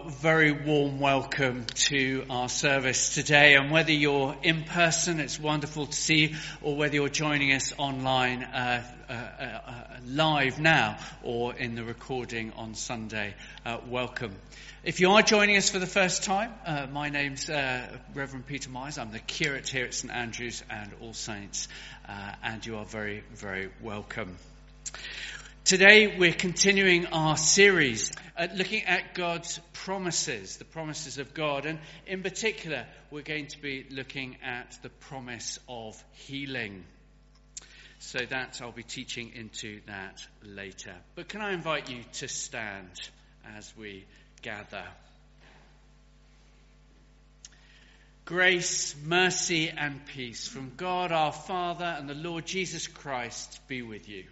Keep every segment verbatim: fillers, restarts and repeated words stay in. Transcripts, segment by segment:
very warm welcome to our service today, and whether you're in person, it's wonderful to see you, or whether you're joining us online uh, uh, uh, live now or in the recording on Sunday, uh, welcome. If you are joining us for the first time, uh, my name's uh, Reverend Peter Myers. I'm the curate here at St Andrews and All Saints, uh, and you are very, very welcome. Today we're continuing our series uh, looking at God's promises, the promises of God, and in particular we're going to be looking at the promise of healing. So that I'll be teaching into that later. But can I invite you to stand as we gather? Grace, mercy and peace from God our Father and the Lord Jesus Christ be with you.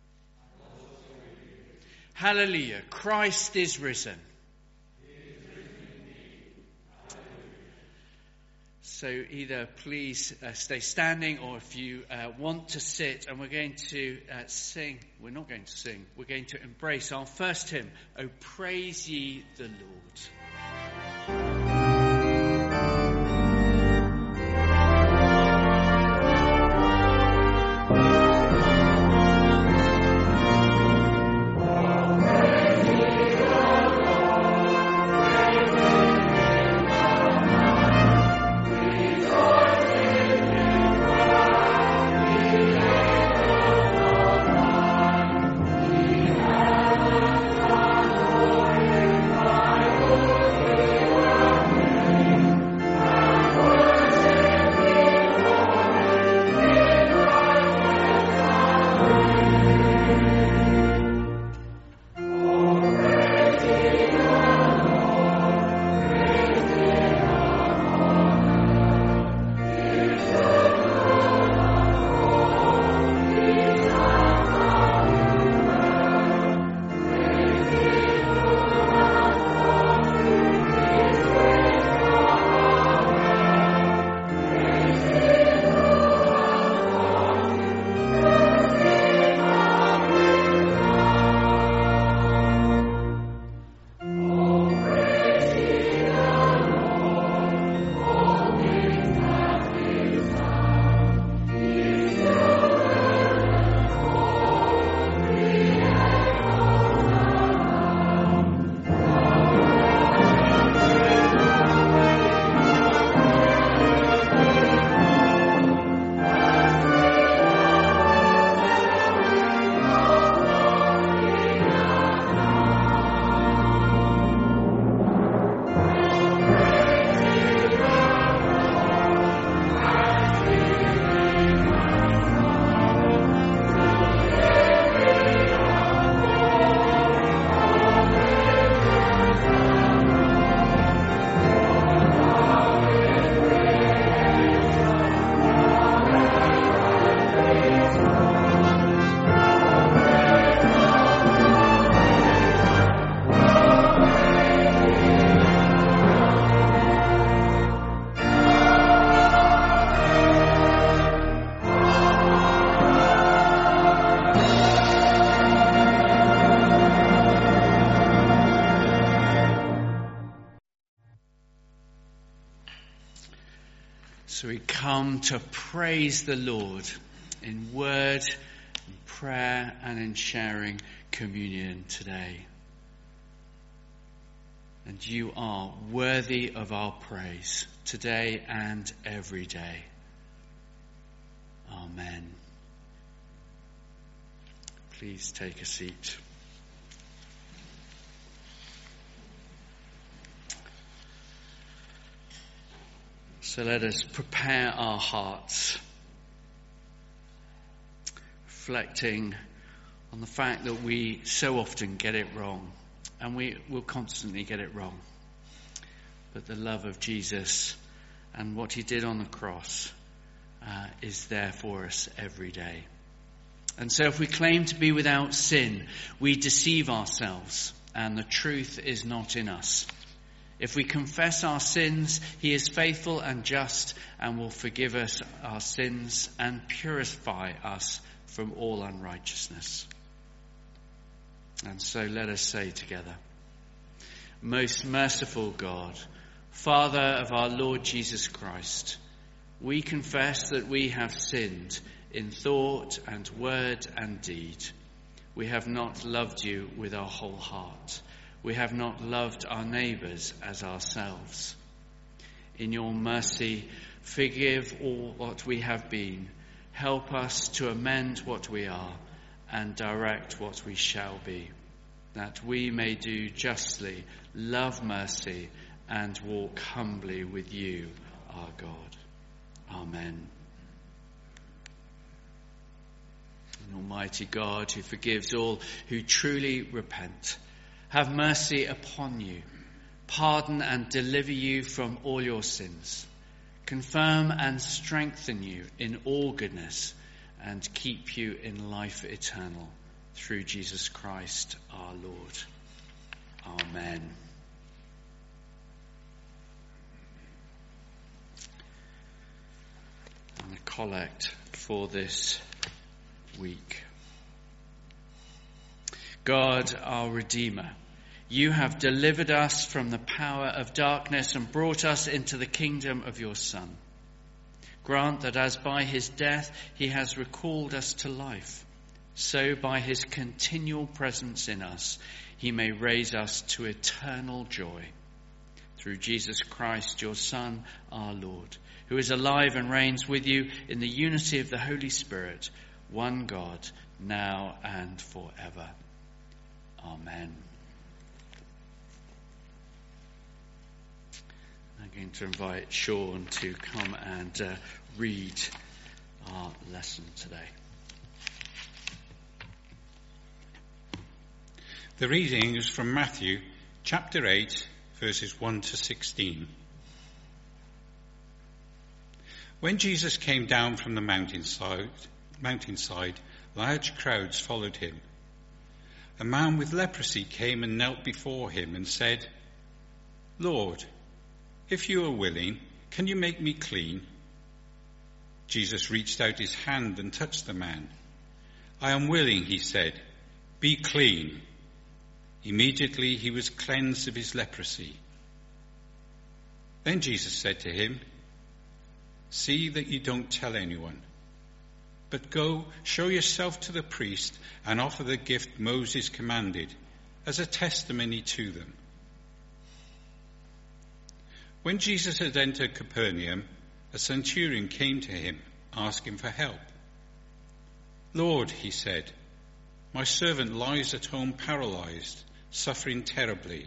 Hallelujah. Christ is risen. He is risen indeed. So either please uh, stay standing, or if you uh, want to sit, and we're going to uh, sing. We're not going to sing. We're going to embrace our first hymn, O Praise Ye the Lord. So we come to praise the Lord in word, in prayer, and in sharing communion today. And you are worthy of our praise today and every day. Amen. Please take a seat. So let us prepare our hearts, reflecting on the fact that we so often get it wrong, and we will constantly get it wrong. But the love of Jesus and what he did on the cross uh, is there for us every day. And so if we claim to be without sin, we deceive ourselves, and the truth is not in us. If we confess our sins, he is faithful and just and will forgive us our sins and purify us from all unrighteousness. And so let us say together, Most merciful God, Father of our Lord Jesus Christ, we confess that we have sinned in thought and word and deed. We have not loved you with our whole heart. We have not loved our neighbours as ourselves. In your mercy, forgive all what we have been. Help us to amend what we are and direct what we shall be, that we may do justly, love mercy, and walk humbly with you, our God. Amen. And Almighty God, who forgives all who truly repent, have mercy upon you, pardon and deliver you from all your sins, confirm and strengthen you in all goodness, and keep you in life eternal, through Jesus Christ our Lord. Amen. And the collect for this week. God, our Redeemer, you have delivered us from the power of darkness and brought us into the kingdom of your Son. Grant that as by his death he has recalled us to life, so by his continual presence in us he may raise us to eternal joy. Through Jesus Christ, your Son, our Lord, who is alive and reigns with you in the unity of the Holy Spirit, one God, now and forever. Amen. I'm going to invite Sean to come and uh, read our lesson today. The reading is from Matthew chapter eight, verses one to sixteen. When Jesus came down from the mountainside, mountainside, large crowds followed him. A man with leprosy came and knelt before him and said, "Lord, if you are willing, can you make me clean?" Jesus reached out his hand and touched the man. "I am willing," he said. "Be clean." Immediately he was cleansed of his leprosy. Then Jesus said to him, "See that you don't tell anyone, but go show yourself to the priest and offer the gift Moses commanded as a testimony to them." When Jesus had entered Capernaum, a centurion came to him, asking for help. "Lord," he said, "my servant lies at home paralyzed, suffering terribly."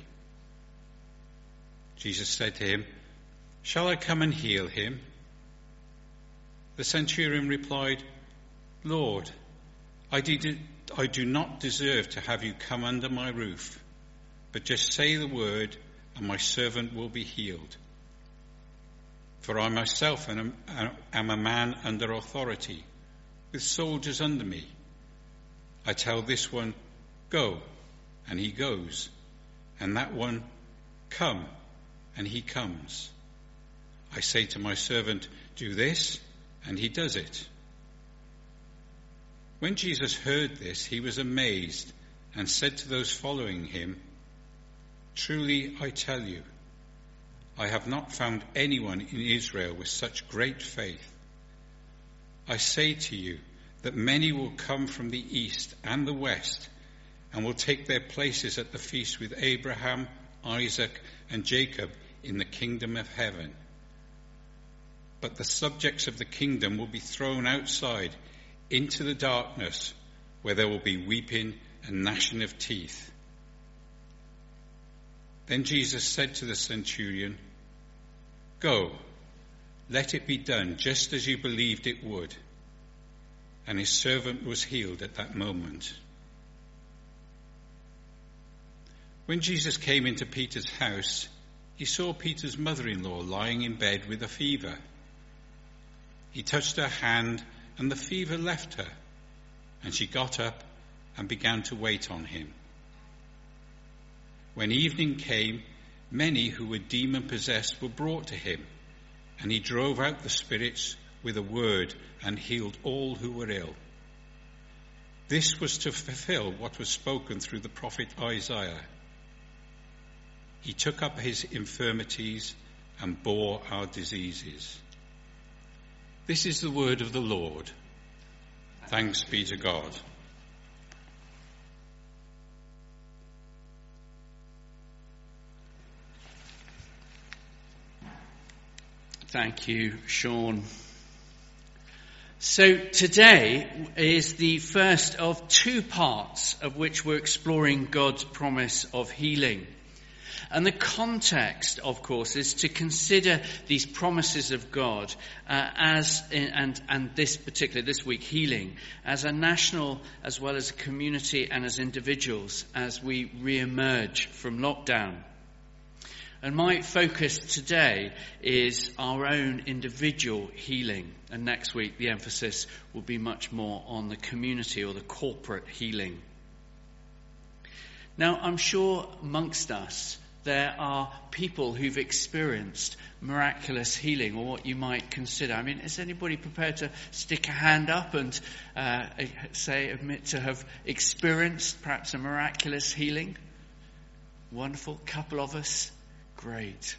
Jesus said to him, "Shall I come and heal him?" The centurion replied, "Lord, I, did, I do not deserve to have you come under my roof, but just say the word and my servant will be healed. For I myself am a man under authority, with soldiers under me. I tell this one, 'Go,' and he goes, and that one, 'Come,' and he comes. I say to my servant, 'Do this,' and he does it." When Jesus heard this, he was amazed and said to those following him, "Truly I tell you, I have not found anyone in Israel with such great faith. I say to you that many will come from the east and the west and will take their places at the feast with Abraham, Isaac, and Jacob in the kingdom of heaven. But the subjects of the kingdom will be thrown outside into the darkness, where there will be weeping and gnashing of teeth." Then Jesus said to the centurion, "Go, let it be done just as you believed it would." And his servant was healed at that moment. When Jesus came into Peter's house, he saw Peter's mother-in-law lying in bed with a fever. He touched her hand, and the fever left her, and she got up and began to wait on him. When evening came, many who were demon-possessed were brought to him, and he drove out the spirits with a word and healed all who were ill. This was to fulfill what was spoken through the prophet Isaiah. He took up his infirmities and bore our diseases. This is the word of the Lord. Thanks be to God. Thank you, Sean. So today is the first of two parts of which we're exploring God's promise of healing. And the context, of course, is to consider these promises of God uh, as, in, and, and this particular, this week, healing, as a national as well as a community and as individuals as we re-emerge from lockdown. And my focus today is our own individual healing. And next week, the emphasis will be much more on the community or the corporate healing. Now, I'm sure amongst us, there are people who've experienced miraculous healing, or what you might consider. I mean, is anybody prepared to stick a hand up and uh, say, admit to have experienced perhaps a miraculous healing? Wonderful. Couple of us. Great.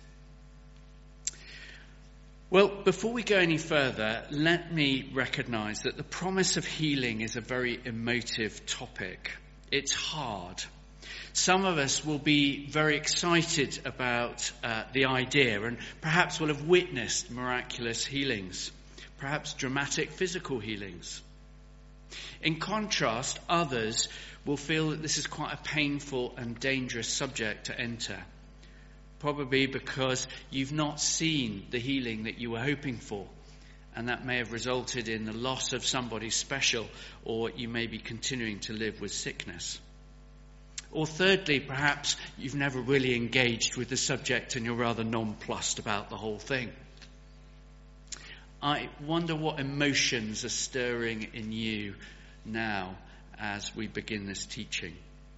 Well, before we go any further, let me recognize that the promise of healing is a very emotive topic. It's hard. Some of us will be very excited about uh, the idea and perhaps will have witnessed miraculous healings, perhaps dramatic physical healings. In contrast, others will feel that this is quite a painful and dangerous subject to enter. Probably because you've not seen the healing that you were hoping for, and that may have resulted in the loss of somebody special, or you may be continuing to live with sickness. Or thirdly, perhaps you've never really engaged with the subject and you're rather nonplussed about the whole thing. I wonder what emotions are stirring in you now as we begin this teaching.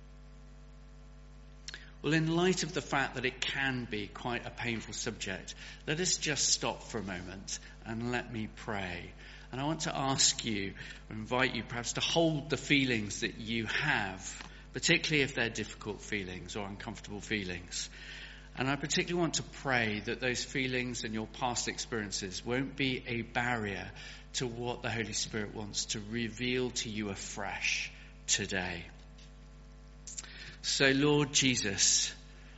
Well, in light of the fact that it can be quite a painful subject, let us just stop for a moment and let me pray. And I want to ask you, or invite you perhaps to hold the feelings that you have, particularly if they're difficult feelings or uncomfortable feelings. And I particularly want to pray that those feelings and your past experiences won't be a barrier to what the Holy Spirit wants to reveal to you afresh today. So, Lord Jesus,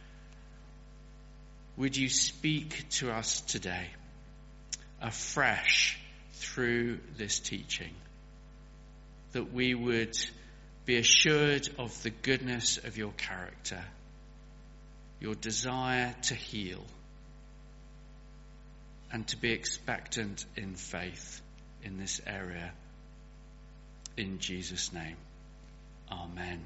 would you speak to us today afresh through this teaching, that we would be assured of the goodness of your character, your desire to heal, and to be expectant in faith in this area. In Jesus' name, amen.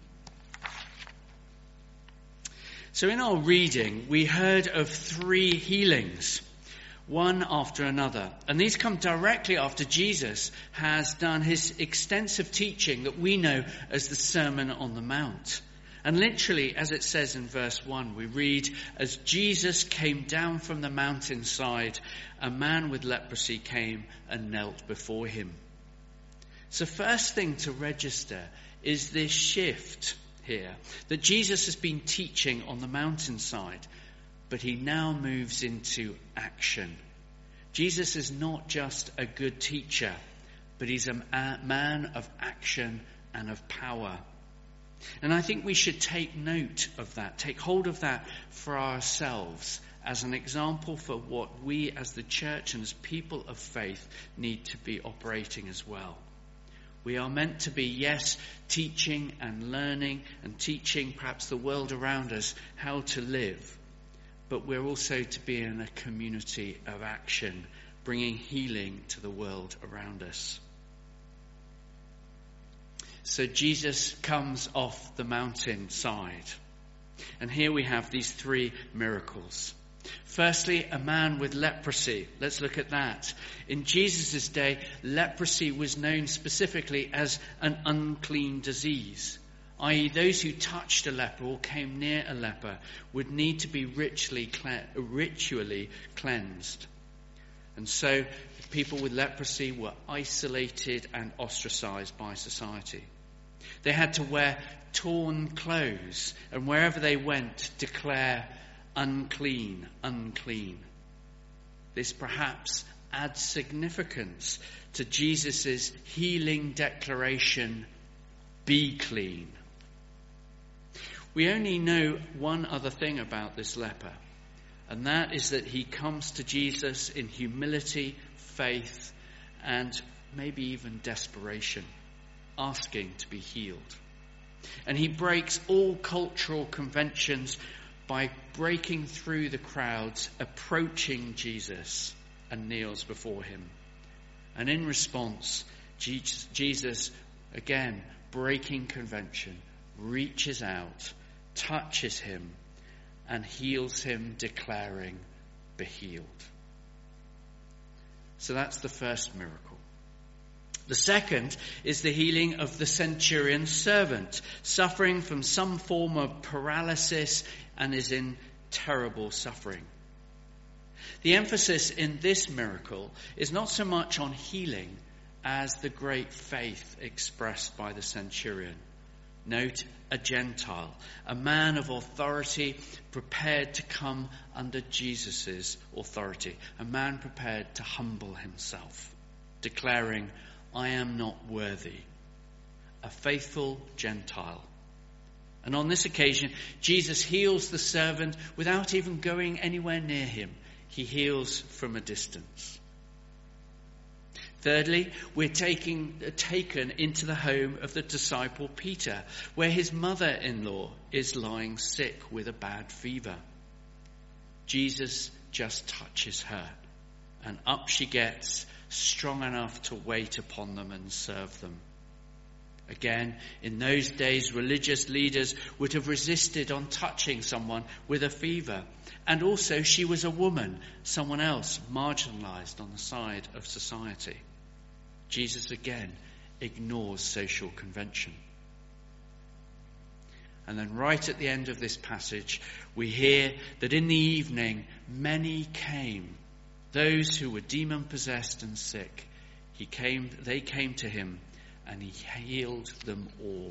So in our reading, we heard of three healings, one after another. And these come directly after Jesus has done his extensive teaching that we know as the Sermon on the Mount. And literally, as it says in verse one, we read, as Jesus came down from the mountainside, a man with leprosy came and knelt before him. So first thing to register is this shift here, that Jesus has been teaching on the mountainside, but he now moves into action. Jesus is not just a good teacher, but he's a man of action and of power. And I think we should take note of that, take hold of that for ourselves as an example for what we as the church and as people of faith need to be operating as well. We are meant to be, yes, teaching and learning and teaching perhaps the world around us how to live. But we're also to be in a community of action, bringing healing to the world around us. So Jesus comes off the mountainside. And here we have these three miracles. Firstly, a man with leprosy. Let's look at that. In Jesus' day, leprosy was known specifically as an unclean disease, that is those who touched a leper or came near a leper would need to be ritually, ritually cleansed. And so people with leprosy were isolated and ostracized by society. They had to wear torn clothes and wherever they went declare unclean, unclean. This perhaps adds significance to Jesus' healing declaration, be clean. We only know one other thing about this leper, and that is that he comes to Jesus in humility, faith, and maybe even desperation, asking to be healed. And he breaks all cultural conventions by breaking through the crowds, approaching Jesus, and kneels before him. And in response, Jesus, again, breaking convention, reaches out, touches him, and heals him, declaring, be healed. So that's the first miracle. The second is the healing of the centurion's servant, suffering from some form of paralysis and is in terrible suffering. The emphasis in this miracle is not so much on healing as the great faith expressed by the centurion. Note, a Gentile, a man of authority prepared to come under Jesus' authority, a man prepared to humble himself, declaring, I am not worthy, a faithful Gentile. And on this occasion, Jesus heals the servant without even going anywhere near him. He heals from a distance. Thirdly, we're taking, taken into the home of the disciple Peter, where his mother-in-law is lying sick with a bad fever. Jesus just touches her, and up she gets, strong enough to wait upon them and serve them. Again, in those days, religious leaders would have resisted on touching someone with a fever. And also, she was a woman, someone else marginalized on the side of society. Jesus again ignores social convention. And then right at the end of this passage, we hear that in the evening, many came. Those who were demon-possessed and sick, he came, they came to him, and he healed them all.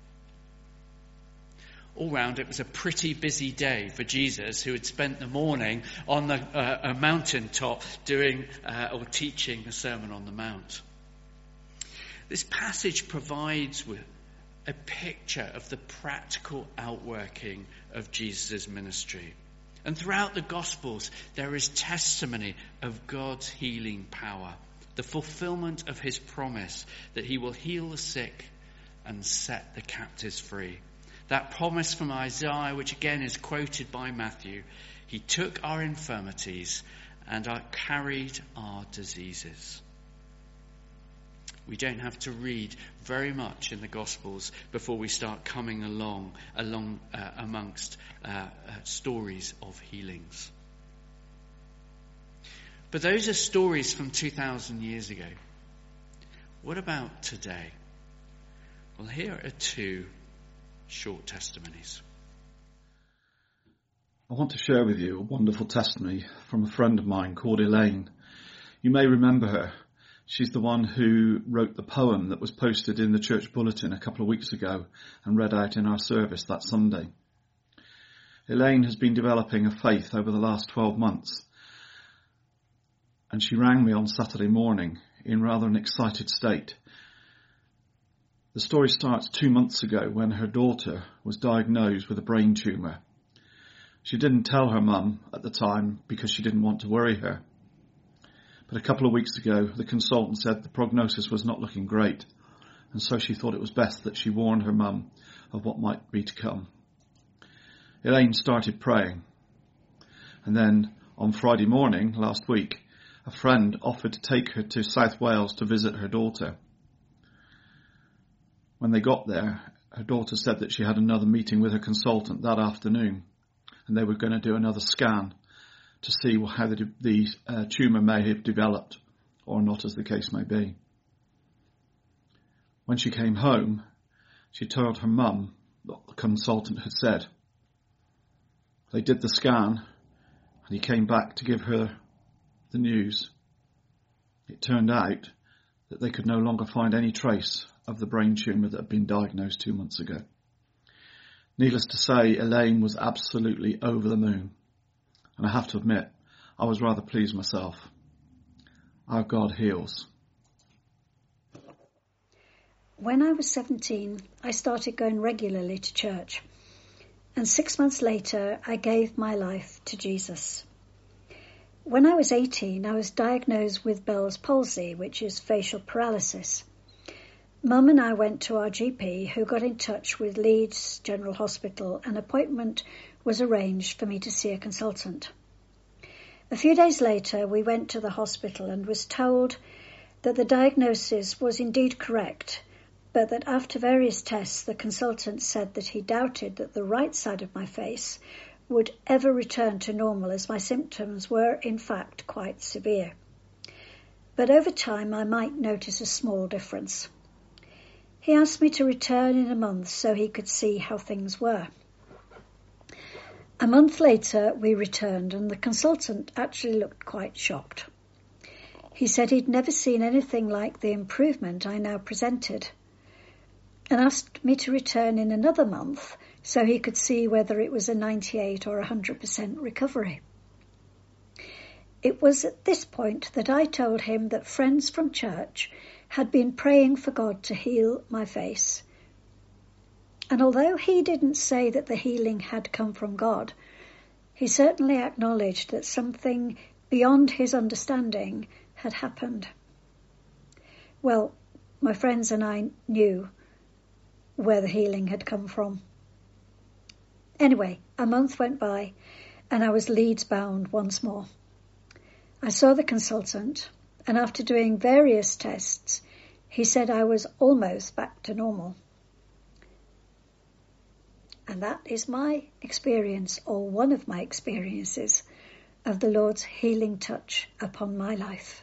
All round, it was a pretty busy day for Jesus, who had spent the morning on the, uh, a mountaintop doing uh, or teaching the Sermon on the Mount. This passage provides with a picture of the practical outworking of Jesus' ministry. And throughout the Gospels, there is testimony of God's healing power, the fulfillment of his promise that he will heal the sick and set the captives free. That promise from Isaiah, which again is quoted by Matthew, he took our infirmities and carried our diseases. We don't have to read very much in the Gospels before we start coming along, along uh, amongst uh, uh, stories of healings. But those are stories from two thousand years ago. What about today? Well, here are two short testimonies. I want to share with you a wonderful testimony from a friend of mine called Elaine. You may remember her. She's the one who wrote the poem that was posted in the church bulletin a couple of weeks ago and read out in our service that Sunday. Elaine has been developing a faith over the last twelve months, and she rang me on Saturday morning in rather an excited state. The story starts two months ago when her daughter was diagnosed with a brain tumour. She didn't tell her mum at the time because she didn't want to worry her. But a couple of weeks ago, the consultant said the prognosis was not looking great, and so she thought it was best that she warned her mum of what might be to come. Elaine started praying, and then on Friday morning last week, a friend offered to take her to South Wales to visit her daughter. When they got there, her daughter said that she had another meeting with her consultant that afternoon, and they were going to do another scan to see how the, the uh, tumour may have developed or not, as the case may be. When she came home, she told her mum what the consultant had said. They did the scan, and he came back to give her the news. It turned out that they could no longer find any trace of the brain tumour that had been diagnosed two months ago. Needless to say, Elaine was absolutely over the moon, and I have to admit, I was rather pleased myself. Our God heals. When I was seventeen, I started going regularly to church, and six months later, I gave my life to Jesus. When I was eighteen, I was diagnosed with Bell's palsy, which is facial paralysis. Mum and I went to our G P, who got in touch with Leeds General Hospital. An appointment was arranged for me to see a consultant. A few days later, we went to the hospital and was told that the diagnosis was indeed correct, but that after various tests, the consultant said that he doubted that the right side of my face would ever return to normal, as my symptoms were in fact quite severe. But over time I might notice a small difference. He asked me to return in a month so he could see how things were. A month later we returned, and the consultant actually looked quite shocked. He said he'd never seen anything like the improvement I now presented, and asked me to return in another month so he could see whether it was a ninety-eight or one hundred percent recovery. It was at this point that I told him that friends from church had been praying for God to heal my face. And although he didn't say that the healing had come from God, he certainly acknowledged that something beyond his understanding had happened. Well, my friends and I knew where the healing had come from. Anyway, a month went by and I was Leeds bound once more. I saw the consultant, and after doing various tests, he said I was almost back to normal. And that is my experience, or one of my experiences, of the Lord's healing touch upon my life.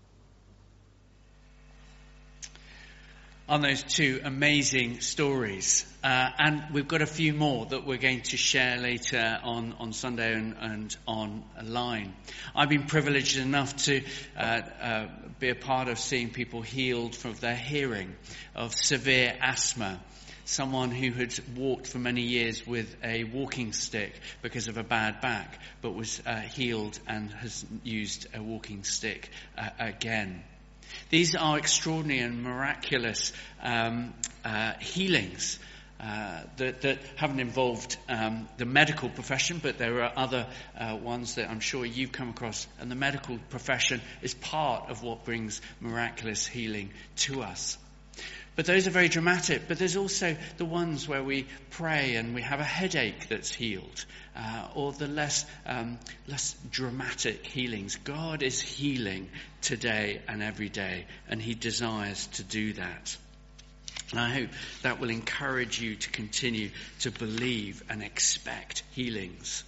On those two amazing stories. Uh, and we've got a few more that we're going to share later on, on Sunday and, and online. I've been privileged enough to uh, uh, be a part of seeing people healed from their hearing, of severe asthma. Someone who had walked for many years with a walking stick because of a bad back, but was uh, healed and has used a walking stick uh, again. These are extraordinary and miraculous um, uh, healings uh, that, that haven't involved um, the medical profession, but there are other uh, ones that I'm sure you've come across. And the medical profession is part of what brings miraculous healing to us. But those are very dramatic. But there's also the ones where we pray and we have a headache that's healed, uh, or the less um, less dramatic healings. God is healing today and every day, and he desires to do that. And I hope that will encourage you to continue to believe and expect healings.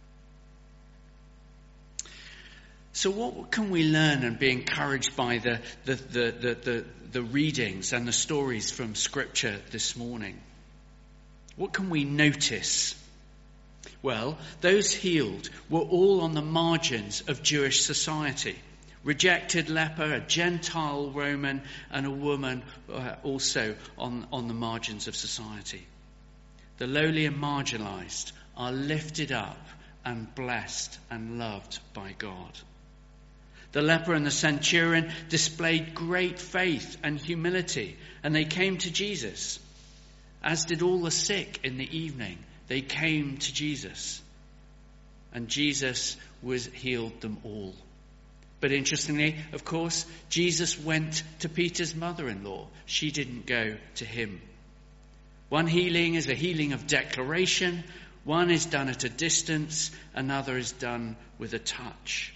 So what can we learn and be encouraged by the, the, the, the, the, the readings and the stories from Scripture this morning? What can we notice? Well, those healed were all on the margins of Jewish society. Rejected leper, a Gentile Roman, and a woman uh, also on, on the margins of society. The lowly and marginalised are lifted up and blessed and loved by God. The leper and the centurion displayed great faith and humility, and they came to Jesus. As did all the sick in the evening, they came to Jesus. And Jesus was healed them all. But interestingly, of course, Jesus went to Peter's mother-in-law. She didn't go to him. One healing is a healing of declaration. One is done at a distance. Another is done with a touch.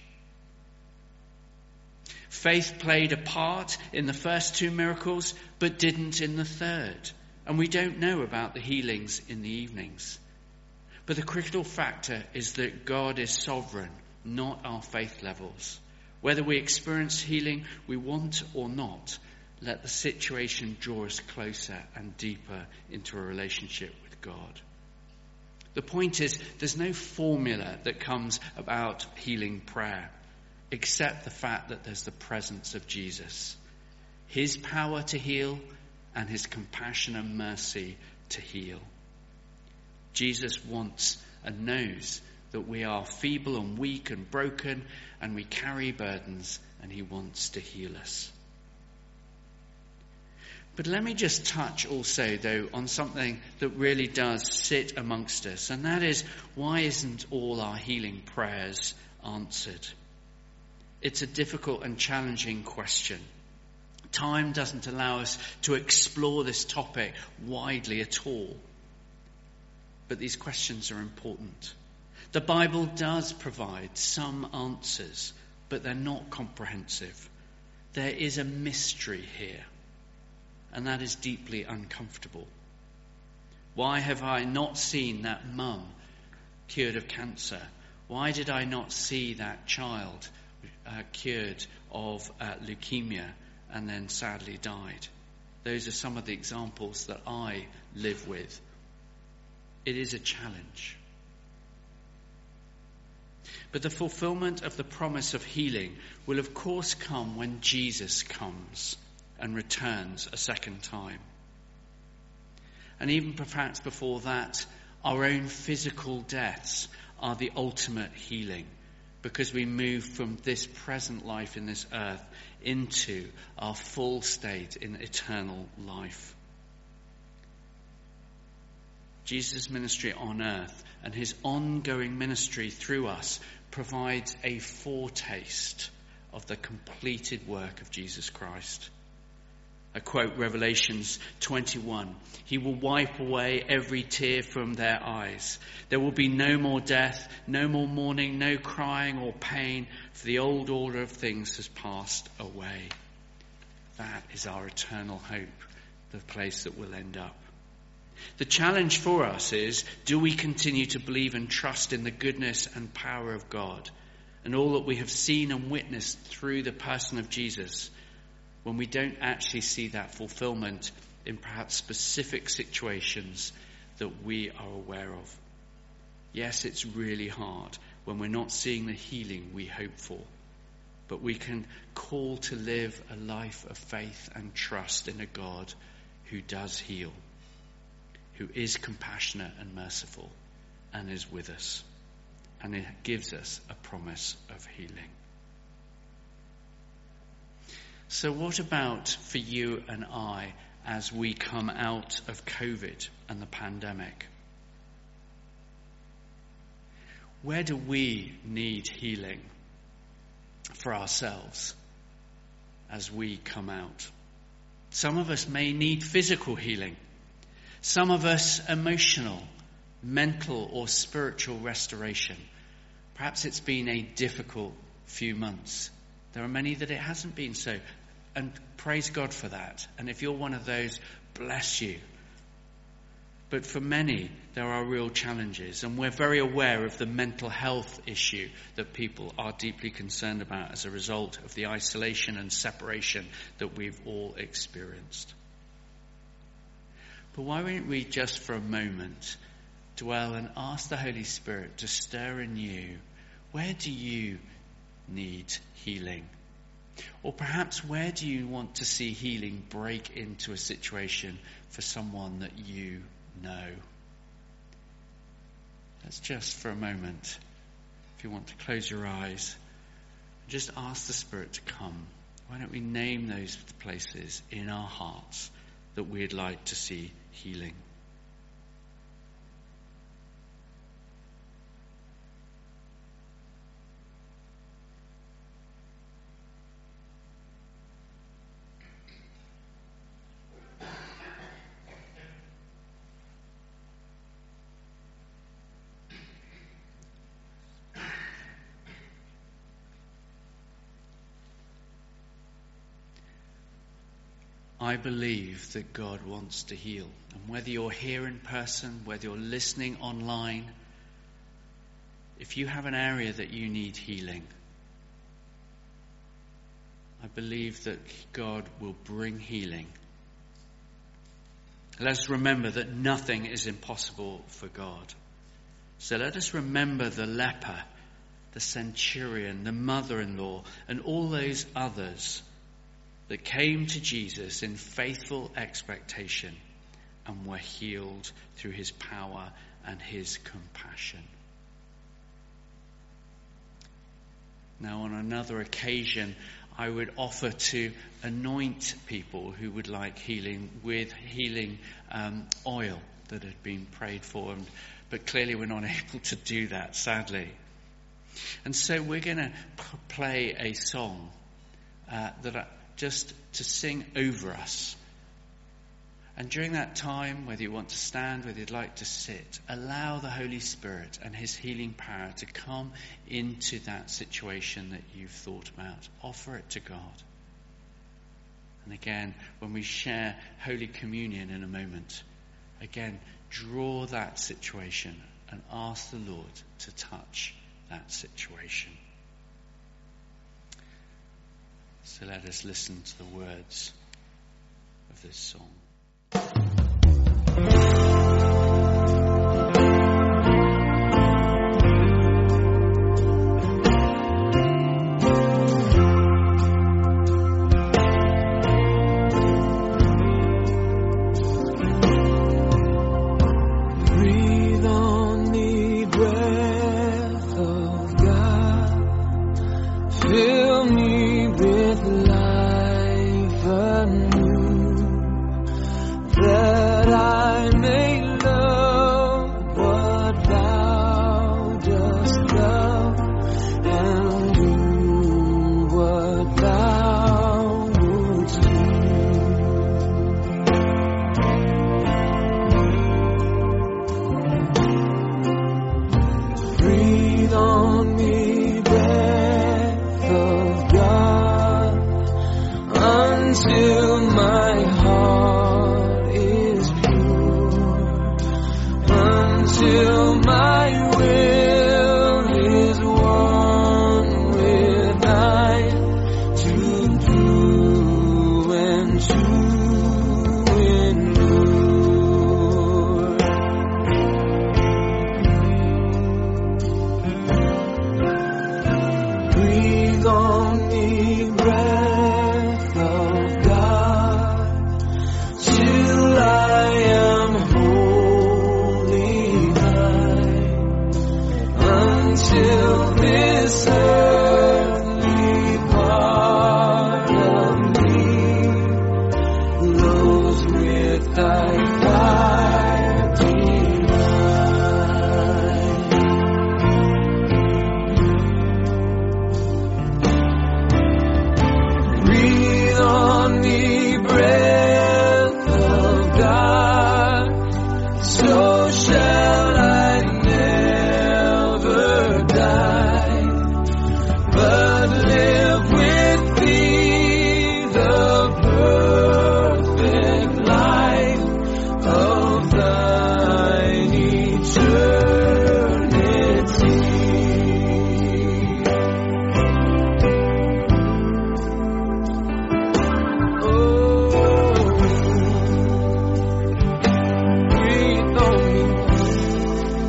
Faith played a part in the first two miracles, but didn't in the third. And we don't know about the healings in the evenings. But the critical factor is that God is sovereign, not our faith levels. Whether we experience healing we want or not, let the situation draw us closer and deeper into a relationship with God. The point is, there's no formula that comes about healing prayer, except the fact that there's the presence of Jesus. his power to heal and his compassion and mercy to heal. Jesus wants and knows that we are feeble and weak and broken, and we carry burdens, and he wants to heal us. But let me just touch also, though, on something that really does sit amongst us, and that is, why isn't all our healing prayers answered? It's a difficult and challenging question. Time doesn't allow us to explore this topic widely at all. But these questions are important. The Bible does provide some answers, but they're not comprehensive. There is a mystery here, and that is deeply uncomfortable. Why have I not seen that mum cured of cancer? Why did I not see that child uh, cured of uh, leukemia and then sadly died? Those are some of the examples that I live with. It is a challenge. But the fulfillment of the promise of healing will of course come when Jesus comes and returns a second time. And even perhaps before that, our own physical deaths are the ultimate healing, because we move from this present life in this earth into our full state in eternal life. Jesus' ministry on earth and his ongoing ministry through us provides a foretaste of the completed work of Jesus Christ. I quote Revelations twenty-one. He will wipe away every tear from their eyes. There will be no more death, no more mourning, no crying or pain, for the old order of things has passed away. That is our eternal hope, the place that we'll end up. The challenge for us is, do we continue to believe and trust in the goodness and power of God and all that we have seen and witnessed through the person of Jesus, when we don't actually see that fulfillment in perhaps specific situations that we are aware of? Yes, it's really hard when we're not seeing the healing we hope for, but we can call to live a life of faith and trust in a God who does heal, who is compassionate and merciful, and is with us, and it gives us a promise of healing. So what about for you and I as we come out of COVID and the pandemic? Where do we need healing for ourselves as we come out? Some of us may need physical healing. Some of us emotional, mental or spiritual restoration. Perhaps it's been a difficult few months. There are many that it hasn't been so. And praise God for that. And if you're one of those, bless you. But for many, there are real challenges. And we're very aware of the mental health issue that people are deeply concerned about as a result of the isolation and separation that we've all experienced. But why won't we just for a moment dwell and ask the Holy Spirit to stir in you, where do you need healing? Or perhaps where do you want to see healing break into a situation for someone that you know? Let's just for a moment, if you want to close your eyes, just ask the Spirit to come. Why don't we name those places in our hearts that we'd like to see healing? I believe that God wants to heal. And whether you're here in person, whether you're listening online, if you have an area that you need healing, I believe that God will bring healing. Let us remember that nothing is impossible for God. So let us remember the leper, the centurion, the mother-in-law, and all those others that came to Jesus in faithful expectation and were healed through his power and his compassion. Now, on another occasion, I would offer to anoint people who would like healing with healing um, oil that had been prayed for, and, but clearly we're not able to do that, sadly. And so we're going to p- play a song uh, that I, just to sing over us. And during that time, whether you want to stand, whether you'd like to sit, allow the Holy Spirit and his healing power to come into that situation that you've thought about. Offer it to God. And again, when we share Holy Communion in a moment, again, draw that situation and ask the Lord to touch that situation. So let us listen to the words of this song. Breathe on me, breath of God. Fill me with life anew, that I may love what thou dost love, and do what thou wouldst do. Breathe on me, breath of God, until my heart is pure, until my will is one with thine, to do and to endure. Breathe on me, breath of God, till I am wholly thine, until this earthly part of me glows with thy fire divine. Breathe on me, breath of God, so shall I never die, but live with thee the perfect life of thine eternity. Oh, breathe on me.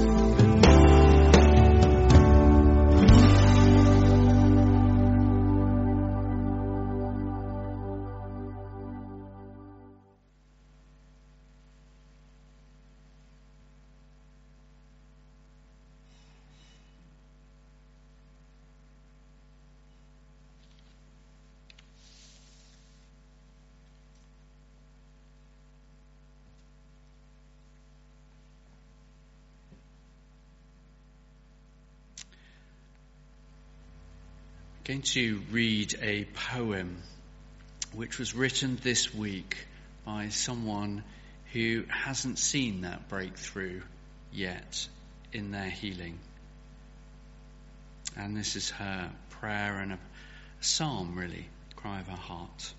I'm going to read a poem which was written this week by someone who hasn't seen that breakthrough yet in their healing. And this is her prayer and a psalm, really, cry of her heart.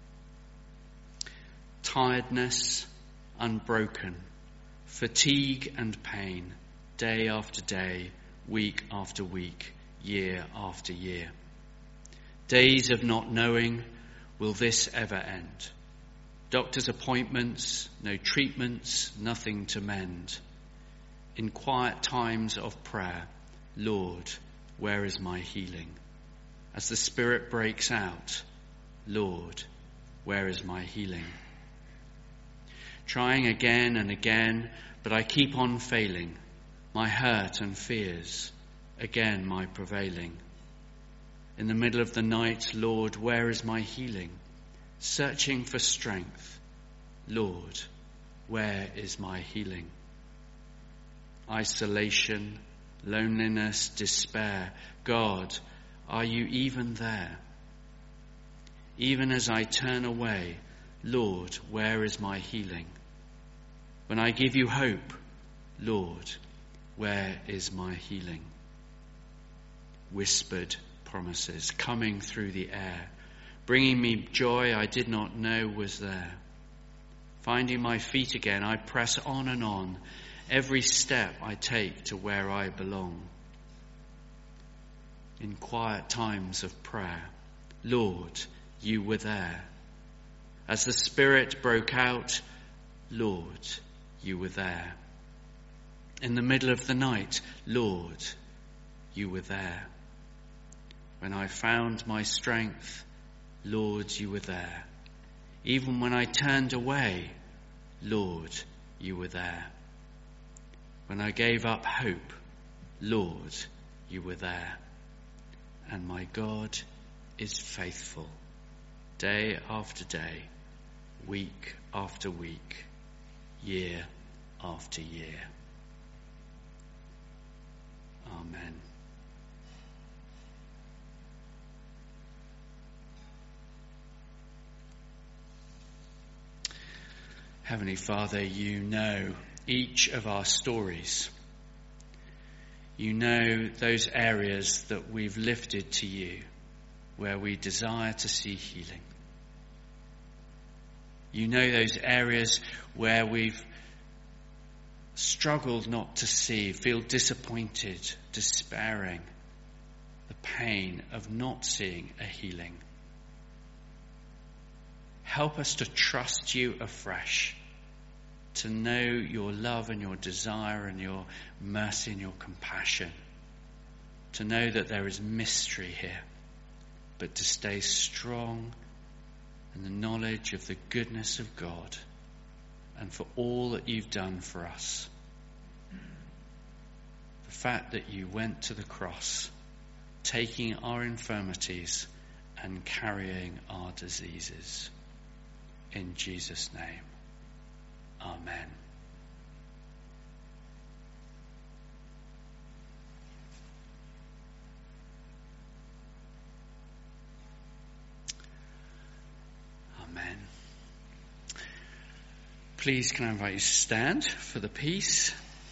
Tiredness unbroken, fatigue and pain, day after day, week after week, year after year. Days of not knowing, will this ever end? Doctor's appointments, no treatments, nothing to mend. In quiet times of prayer, Lord, where is my healing? As the Spirit breaks out, Lord, where is my healing? Trying again and again, but I keep on failing. My hurt and fears, again my prevailing. In the middle of the night, Lord, where is my healing? Searching for strength, Lord, where is my healing? Isolation, loneliness, despair, God, are you even there? Even as I turn away, Lord, where is my healing? When I give you hope, Lord, where is my healing? Whispered promises coming through the air, bringing me joy I did not know was there. Finding my feet again, I press on and on, every step I take to where I belong. In quiet times of prayer, Lord, you were there. As the Spirit broke out, Lord, you were there. In the middle of the night, Lord, you were there. When I found my strength, Lord, you were there. Even when I turned away, Lord, you were there. When I gave up hope, Lord, you were there. And my God is faithful, day after day, week after week, year after year. Amen. Heavenly Father, you know each of our stories. You know those areas that we've lifted to you where we desire to see healing. You know those areas where we've struggled not to see, feel disappointed, despairing, the pain of not seeing a healing. Help us to trust you afresh, to know your love and your desire and your mercy and your compassion, to know that there is mystery here, but to stay strong in the knowledge of the goodness of God and for all that you've done for us. The fact that you went to the cross, taking our infirmities and carrying our diseases. In Jesus' name, amen. Amen. Please, can I invite you to stand for the peace?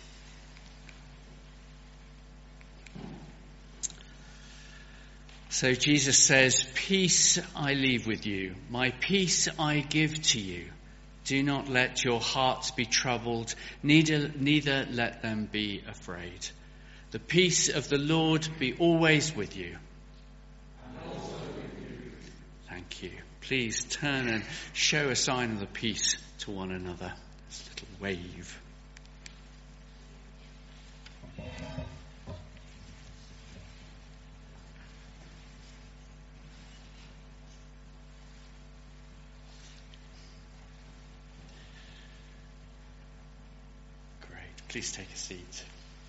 So Jesus says, peace I leave with you, my peace I give to you. Do not let your hearts be troubled, neither, neither let them be afraid. The peace of the Lord be always with you. And also with you. Thank you. Please turn and show a sign of the peace to one another. This little wave. Please take a seat.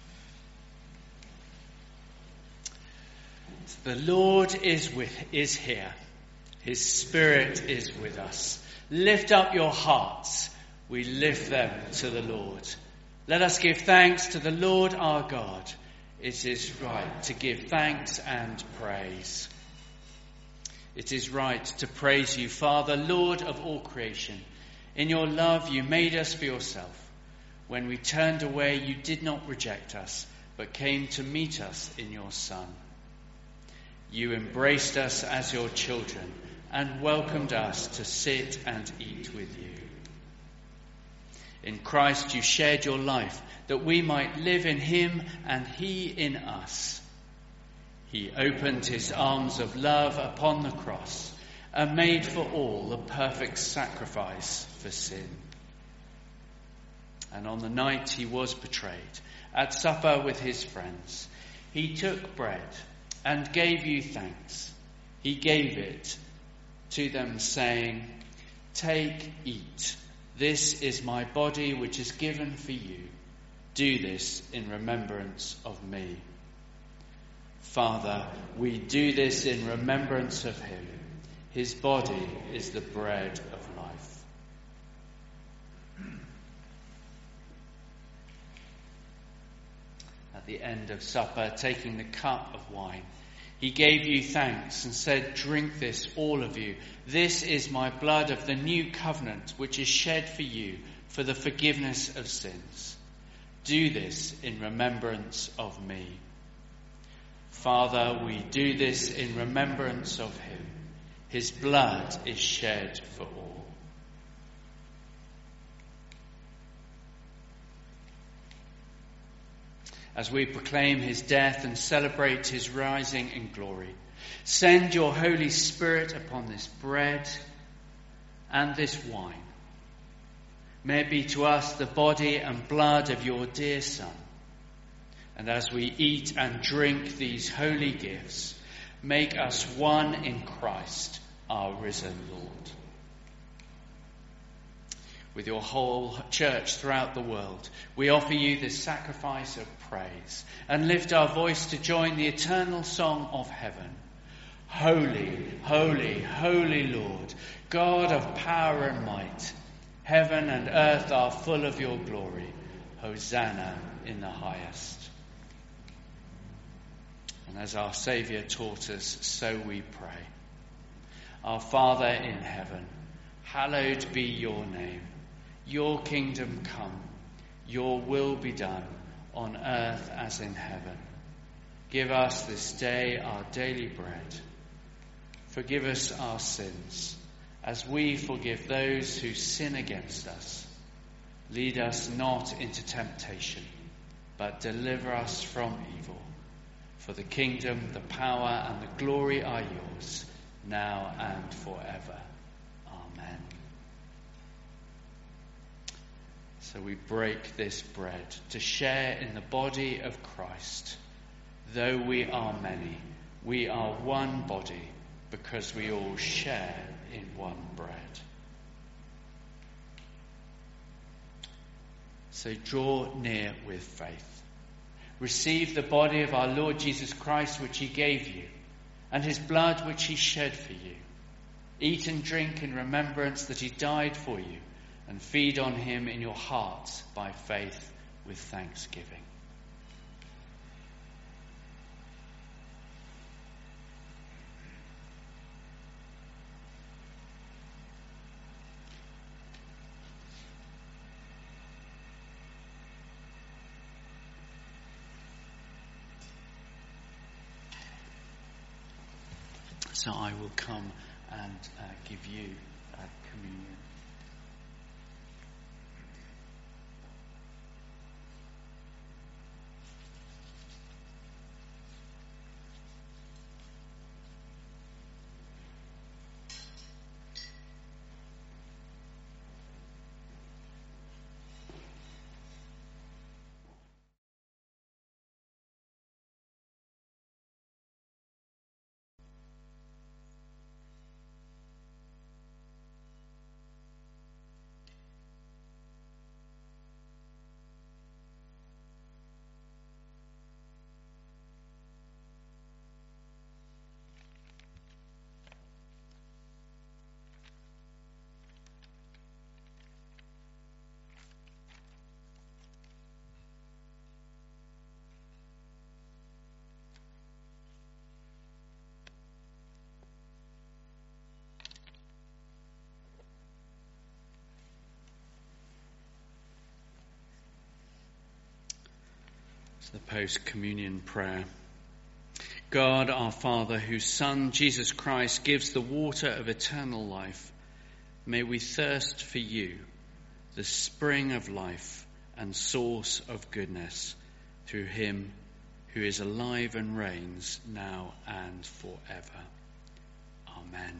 The Lord is with is here. His Spirit is with us. Lift up your hearts. We lift them to the Lord. Let us give thanks to the Lord our God. It is right to give thanks and praise. It is right to praise you, Father, Lord of all creation. In your love you made us for yourself. When we turned away, you did not reject us, but came to meet us in your Son. You embraced us as your children and welcomed us to sit and eat with you. In Christ you shared your life, that we might live in him and he in us. He opened his arms of love upon the cross and made for all the perfect sacrifice for sin. And on the night he was betrayed, at supper with his friends, he took bread and gave you thanks. He gave it to them, saying, "Take, eat. This is my body, which is given for you. Do this in remembrance of me." Father, we do this in remembrance of him. His body is the bread of life. At the end of supper, taking the cup of wine, he gave you thanks and said, "Drink this, all of you. This is my blood of the new covenant, which is shed for you for the forgiveness of sins. Do this in remembrance of me." Father, we do this in remembrance of him. His blood is shed for all. As we proclaim his death and celebrate his rising in glory, send your Holy Spirit upon this bread and this wine. May it be to us the body and blood of your dear Son. And as we eat and drink these holy gifts, make us one in Christ, our risen Lord. With your whole church throughout the world, we offer you this sacrifice of praise and lift our voice to join the eternal song of heaven. Holy, holy, holy Lord, God of power and might, heaven and earth are full of your glory. Hosanna in the highest. And as our Saviour taught us, so we pray. Our Father in heaven, hallowed be your name. Your kingdom come, your will be done on earth as in heaven. Give us this day our daily bread. Forgive us our sins, as we forgive those who sin against us. Lead us not into temptation, but deliver us from evil. For the kingdom, the power, and the glory are yours, now and forever. Amen. So we break this bread to share in the body of Christ. Though we are many, we are one body because we all share in one bread. So draw near with faith. Receive the body of our Lord Jesus Christ, which he gave you, and his blood which he shed for you. Eat and drink in remembrance that he died for you, and feed on him in your hearts by faith with thanksgiving. So I will come and uh, give you uh, communion. The post-communion prayer. God, our Father, whose Son, Jesus Christ, gives the water of eternal life, may we thirst for you, the spring of life and source of goodness, through him who is alive and reigns now and forever. Amen.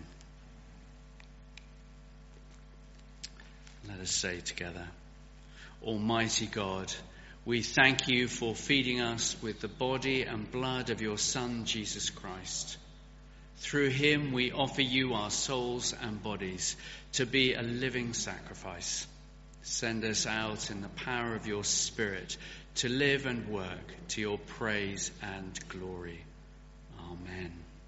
Let us say together, Almighty God, we thank you for feeding us with the body and blood of your Son, Jesus Christ. Through him we offer you our souls and bodies to be a living sacrifice. Send us out in the power of your Spirit to live and work to your praise and glory. Amen.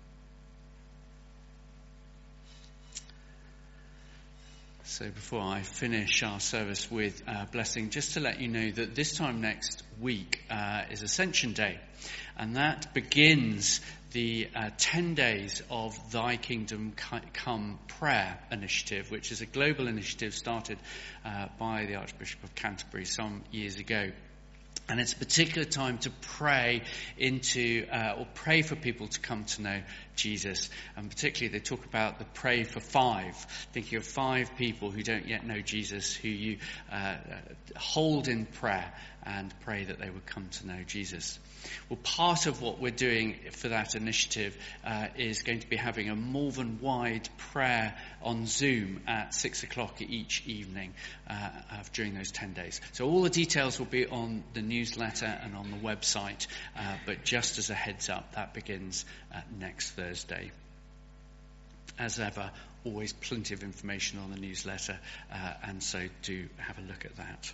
So before I finish our service with a blessing, just to let you know that this time next week uh, is Ascension Day, and that begins the uh, ten days of Thy Kingdom Come prayer initiative, which is a global initiative started uh, by the Archbishop of Canterbury some years ago. And it's a particular time to pray into, uh, or pray for people to come to know Jesus. And particularly they talk about the pray for five, thinking of five people who don't yet know Jesus, who you uh, hold in prayer and pray that they would come to know Jesus. Well, part of what we're doing for that initiative uh, is going to be having a Malvern-wide prayer on Zoom at six o'clock each evening uh, during those ten days. So all the details will be on the newsletter and on the website, uh, but just as a heads up, that begins uh, next Thursday. As ever, always plenty of information on the newsletter, uh, and so do have a look at that.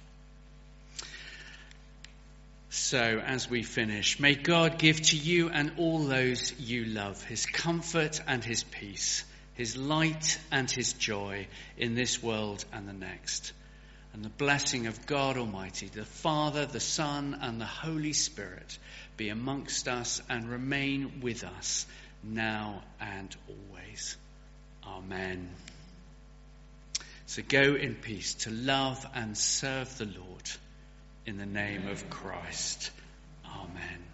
So, as we finish, may God give to you and all those you love his comfort and his peace, his light and his joy in this world and the next. And the blessing of God Almighty, the Father, the Son, and the Holy Spirit be amongst us and remain with us now and always. Amen. So go in peace to love and serve the Lord. In the name of Christ. Amen.